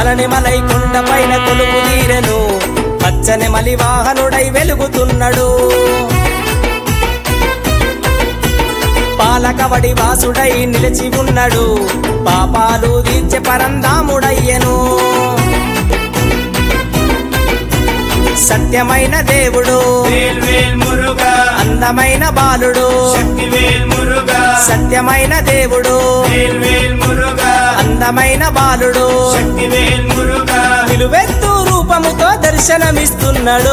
పళనిమలై కొండపైన కొలువు తీరెను పచ్చని మలి వాహనుడై వెలుగుతున్నాడు పాలకవడి వాసుడై నిలిచి ఉన్నాడు పాపాలు తీర్చే పరంధాముడయ్యను సత్యమైన దేవుడు వేల్వేల్ మురుగా అందమైన బాలుడు శక్తివేల్ మురుగా సత్యమైన దేవుడు వేల్వేల్ మురుగా అందమైన బాలుడు శక్తివేల్ మురుగా నిలువెత్తు రూపముతో దర్శనమిస్తున్నాడు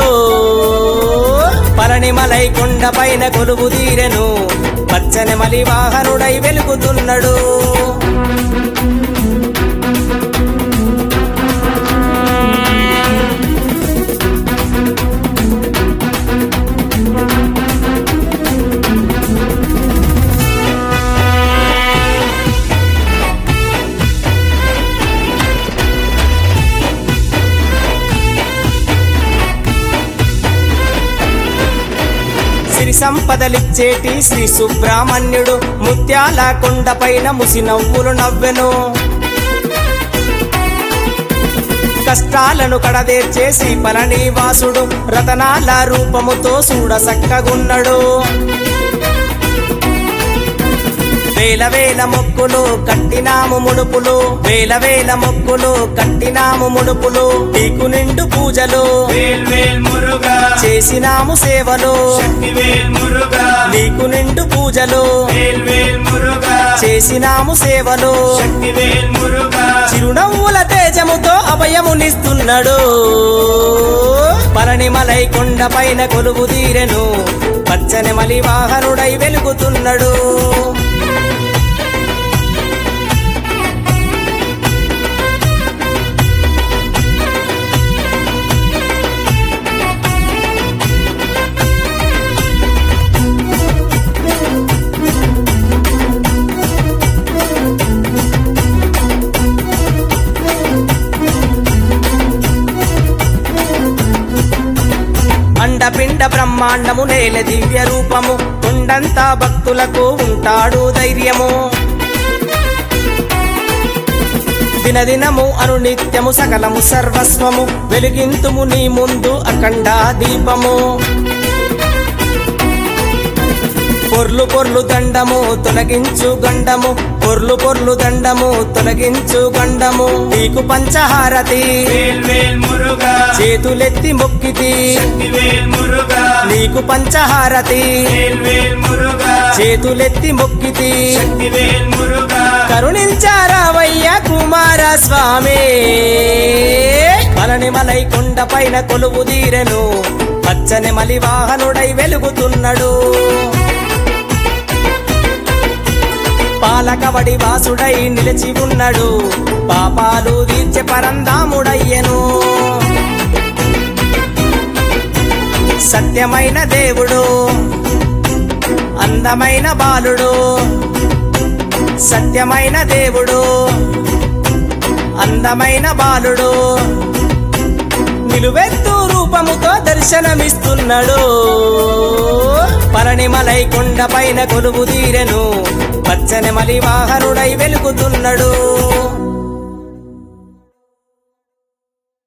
పళనిమలై కొండపైన కొలువు తీరెను పచ్చని మలి వాహనుడై వెలుగుతున్నాడు సిరి సంపదలిచ్చేటి శ్రీ సుబ్రహ్మణ్యుడు ముత్యాల కొండపైన ముసి నవ్వులు నవ్వెను కష్టాలను కడదేర్చే శ్రీ పళనివాసుడు రతనాల రూపముతో చూడ సక్కగున్నాడు వేల వేల మొక్కులు కట్టినాము ముడుపులు వేల వేల మొక్కులు కట్టినాము ముడుపులు నీకు నిండు పూజలు వేల్వేల్ మురుగా చేసినాము సేవలు శక్తివేల్ మురుగా నీకు నిండు పూజలు వేల్వేల్ మురుగా చేసినాము సేవలు శక్తివేల్ మురుగా చిరునవ్వుల తేజముతో అభయమునిస్తున్నాడు పళనిమలై కొండపైన కొలువు తీరెను పచ్చని మలి వాహనుడై వెలుగుతున్నాడు అండపిండ బ్రహ్మాండము నేల దివ్య రూపము కొండంతా భక్తులకు ఉంటాడు ధైర్యము దినదినము అనునిత్యము సకలము సర్వస్వము వెలిగింతుము నీ ముందు అఖండ దీపము పొర్లు పొర్లు దండము తొలగించు గండము పొర్లు పొర్లు దండము తొలగించు గండము నీకు పంచహారతి వేల్వేల్ మురుగా చేతులెత్తి మొక్కితి శక్తివేల్ మురుగా నీకు పంచహారతి వేల్వేల్ మురుగా చేతులెత్తి మొక్కితి శక్తివేల్ మురుగా కరుణించారావయ్య కుమారస్వామి పళనిమలై కొండపైన కొలువు తీరెను పచ్చని మలి వాహనుడై వెలుగుతున్నాడు పాలకవడి వాసుడై నిలిచి ఉన్నాడు పాపాలు తీర్చే పరంధాముడయ్యను సత్యమైన దేవుడు అందమైన బాలుడు సత్యమైన దేవుడు అందమైన బాలుడు నిలువెత్తు రూపముతో దర్శనమిస్తున్నాడు పళనిమలై కొండపైన కొలువు తీరెను పచ్చని మలి వాహనుడై వెలుగుతున్నాడు